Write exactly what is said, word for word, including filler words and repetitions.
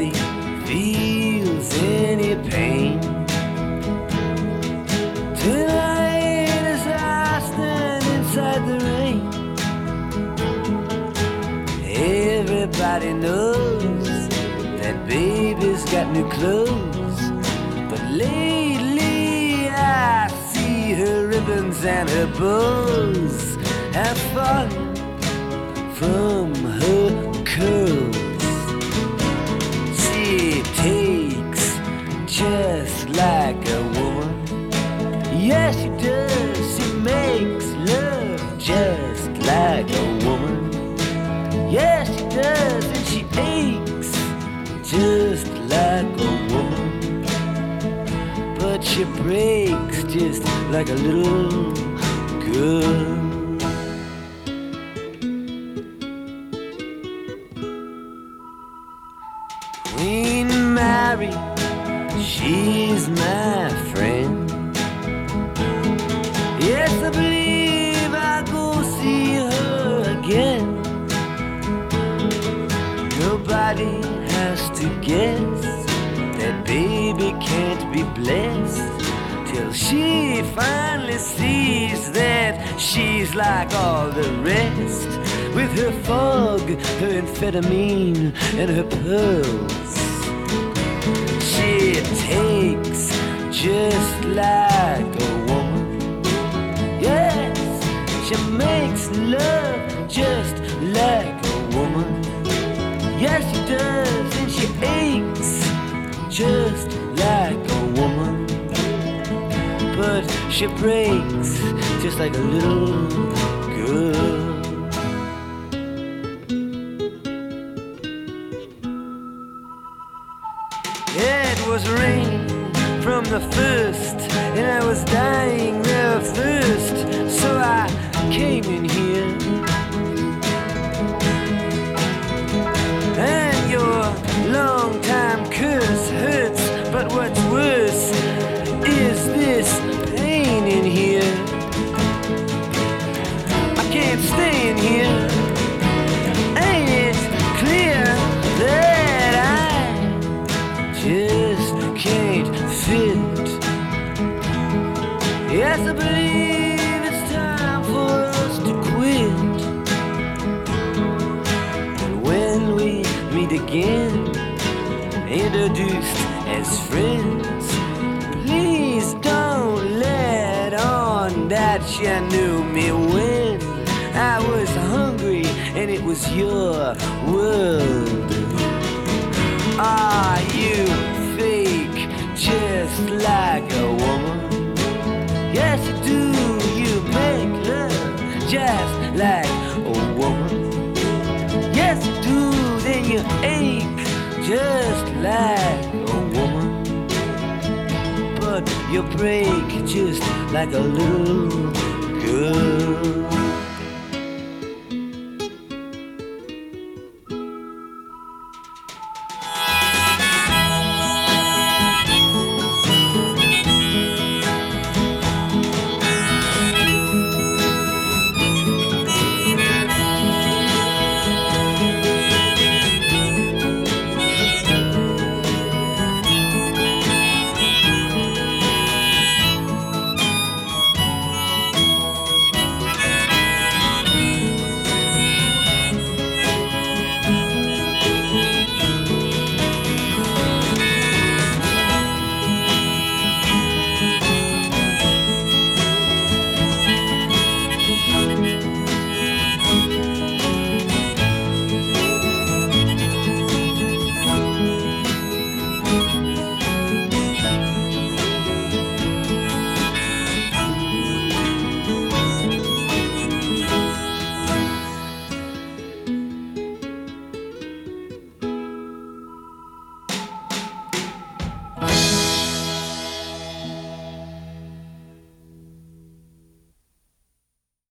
nobody feels any pain. Tonight as I stand inside the rain, everybody knows that baby's got new clothes. But lately I see her ribbons and her bows have fallen from her curls. She takes just like a woman. Yes, she does. She makes love just like a woman. Yes, she does. And she aches just like a woman. But she breaks just like a little girl. Queen Mary, she's my friend. Yes, I believe I'll go see her again. Nobody has to guess that baby can't be blessed till she finally sees that she's like all the rest, with her fog, her amphetamine, and her pearls. She takes just like a woman. Yes, she makes love just like a woman. Yes, she does, and she aches just like a woman. But she breaks just like a little girl. It was rain from the first, and I was dying there of thirst, so I came in here. And your long-time curse hurts, but what's worse is this pain in here. I can't stay in here. Ain't it clear that I just can't fit? Yes, I believe it's time for us to quit. And when we meet again, introduced as friends, please don't let on that you knew me when I was hungry and it was your world. Are you fake just like a woman? Yes, you do. You make love just like a woman. Yes, you do. Then you ache just like a woman. But you break just like a little girl.